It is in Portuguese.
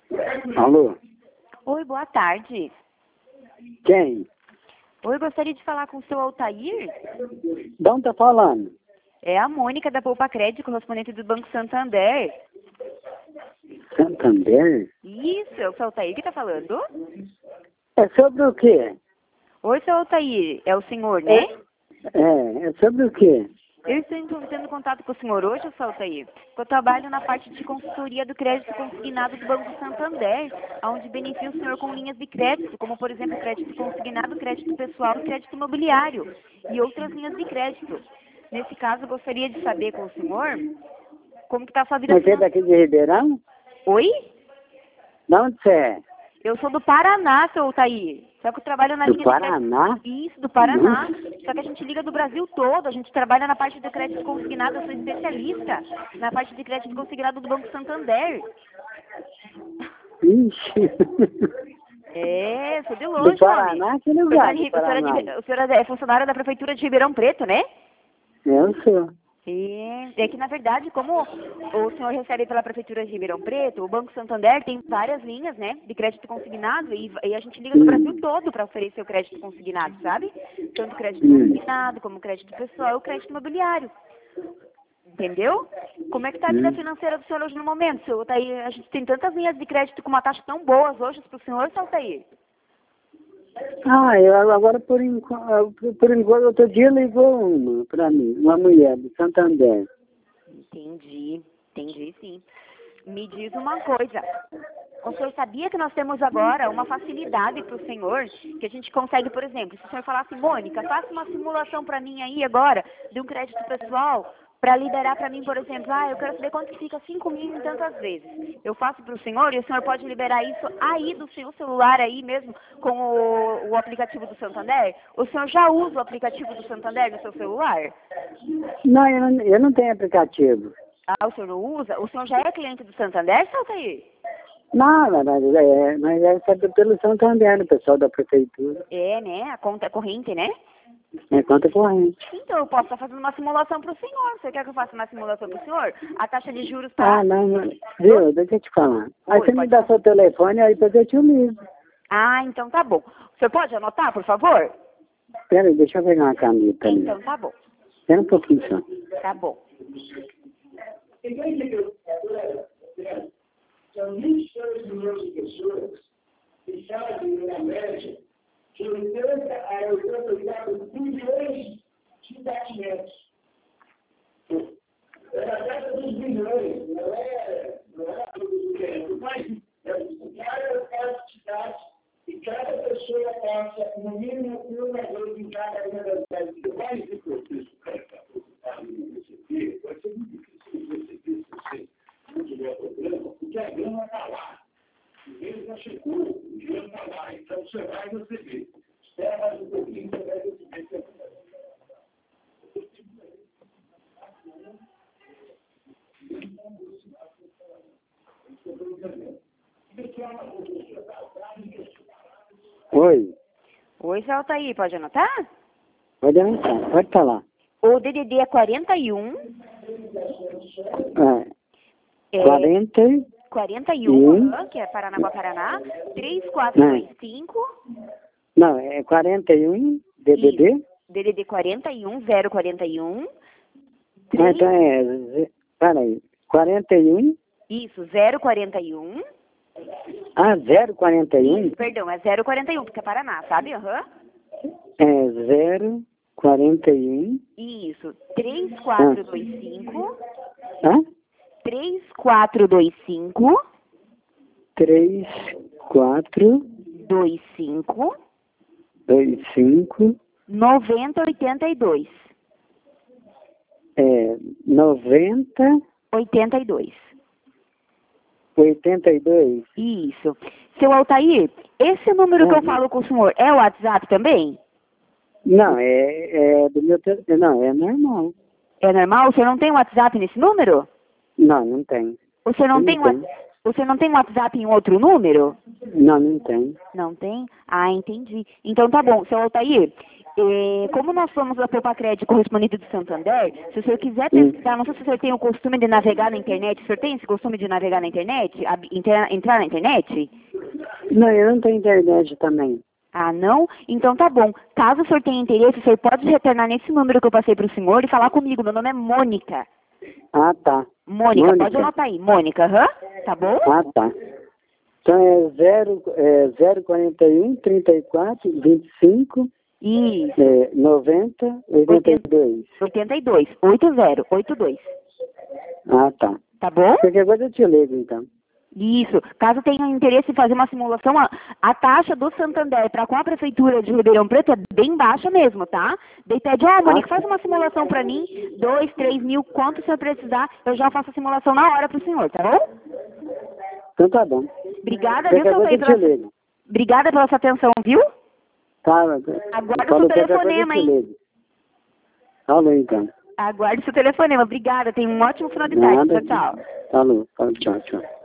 Alô? Oi, boa tarde. Quem? Oi, gostaria de falar com o seu Altair? De onde tá falando? É a Mônica da Poupa Crédito, correspondente do Banco Santander. Santander? Isso, é o seu Altair que está falando? É sobre o quê? Oi, seu Altair, é o senhor, né? É sobre o quê? Eu estou tendo contato com o senhor hoje, seu Altair, porque eu trabalho na parte de consultoria do crédito consignado do Banco Santander, onde beneficia o senhor com linhas de crédito, como, por exemplo, crédito consignado, crédito pessoal e crédito imobiliário, e outras linhas de crédito. Nesse caso, eu gostaria de saber com o senhor como que está a sua vida Você é financeira. daqui de Ribeirão? Oi? De onde você é? Eu sou do Paraná, seu Altair. Só que eu trabalho na Do linha Paraná? de crédito. Isso, do Paraná. Só que a gente liga do Brasil todo. A gente trabalha na parte do crédito consignado. Eu sou especialista na parte de crédito consignado do Banco Santander. Ixi. É, sou de Do longe, homem. Paraná? Que lugar do Paraná? O senhor é funcionário da Prefeitura de Ribeirão Preto, né? Eu sou. É que, na verdade, como o senhor recebe pela Prefeitura de Ribeirão Preto, o Banco Santander tem várias linhas, né, de crédito consignado e a gente liga do Brasil todo para oferecer o crédito consignado, sabe? Tanto crédito consignado, como crédito pessoal e o crédito imobiliário. Entendeu? Como é que está a vida financeira do senhor hoje no momento, senhor Altair? A gente tem tantas linhas de crédito com uma taxa tão boas hoje para o senhor, seu Altair. Eu agora por enquanto, outro dia ligou uma pra mim, uma mulher do Santander. Entendi sim. Me diz uma coisa. O senhor sabia que nós temos agora uma facilidade para o senhor, que a gente consegue, por exemplo, se o senhor falar assim, Mônica, faça uma simulação para mim aí agora de um crédito pessoal para liberar para mim, por exemplo, eu quero saber quanto que fica 5 mil em tantas vezes. Eu faço para o senhor e o senhor pode liberar isso aí do seu celular aí mesmo com o aplicativo do Santander? O senhor já usa o aplicativo do Santander no seu celular? Não, eu não tenho aplicativo. Ah, o senhor não usa? O senhor já é cliente do Santander, Altair? Não, mas é sempre pelo Santander, o pessoal da prefeitura. É, né? A conta é corrente, né? É conta corrente. Então, eu posso estar fazendo uma simulação para o senhor. Você quer que eu faça uma simulação para o senhor? A taxa de juros está... Não, viu, deixa eu te falar. Aí Oi, você me pode dá falar. seu telefone, aí depois eu te ligo. Ah, então tá bom. O senhor pode anotar, por favor? Peraí, deixa eu pegar uma caneta ali. Então tá bom. Espera um pouquinho só. Tá bom. São 22 milhões de pessoas que sabem, na média, de 80 a 84 bilhões de batimentos. É a taxa dos bilhões, não é tudo que mas cada quantidade e cada pessoa passa no mínimo uma vez em cada uma das vezes. O mais importante que o cara está preocupado em receber, vai ser muito difícil receber se você não tiver problema, porque a grana está lá. O dinheiro já chegou, o dinheiro está lá, então você vai receber. Espera mais um pouquinho, você vai receber. Oi, Oi, seu Altair, pode anotar? pode avançar, pode falar. O DDD é 41. É, 40, 41, que é Paranaguá, Paraná. 3425. não, é 41, DDD. Isso. DDD 41, 041. Então peraí, 41, Isso, 041. 041, Isso, perdão, é 041, porque é Paraná, sabe? Aham. é 041, Isso, 3425. hã? 3425. 3, 4, 25. 2, 5, 9082. 90, 82. 82. Isso. Seu Altair, esse número que eu falo com o senhor é o WhatsApp também? Não, é do meu telefone. Não, é normal. É normal? O senhor não tem WhatsApp nesse número? Não, não tem. O senhor não tem o senhor não tem WhatsApp em outro número? Não, não tem. Não tem? Ah, entendi. Então tá bom, seu Altair, Como nós somos a Popacred correspondente do Santander, se o senhor quiser pesquisar, não sei se o senhor tem o costume de navegar na internet, o senhor tem esse costume de navegar na internet? Entrar na internet? Não, eu não tenho internet também. Ah, não? Então tá bom. Caso o senhor tenha interesse, o senhor pode retornar nesse número que eu passei para o senhor e falar comigo. Meu nome é Mônica. Ah, tá. Mônica, pode anotar aí. Mônica, tá bom? Ah, tá. Então é 041 34 25 Isso. 90 82. 82. Ah, tá. Tá bom? Qualquer coisa eu te ligo, então. Isso. Caso tenha interesse em fazer uma simulação, a taxa do Santander para com a Prefeitura de Ribeirão Preto é bem baixa mesmo, tá? Daí pede, Mônica, faz uma simulação para mim, 2, 3 mil, quanto o senhor precisar, eu já faço a simulação na hora pro senhor, tá bom? Então tá bom. Obrigada, viu, Qualquer coisa eu te ligo. Obrigada pela sua atenção, viu? Tá. Aguardo o seu telefonema, hein? Falou, então. Aguarde o seu telefonema. Obrigada. Tenha um ótimo final de tarde. Tchau, tchau. Falou. Tchau, tchau.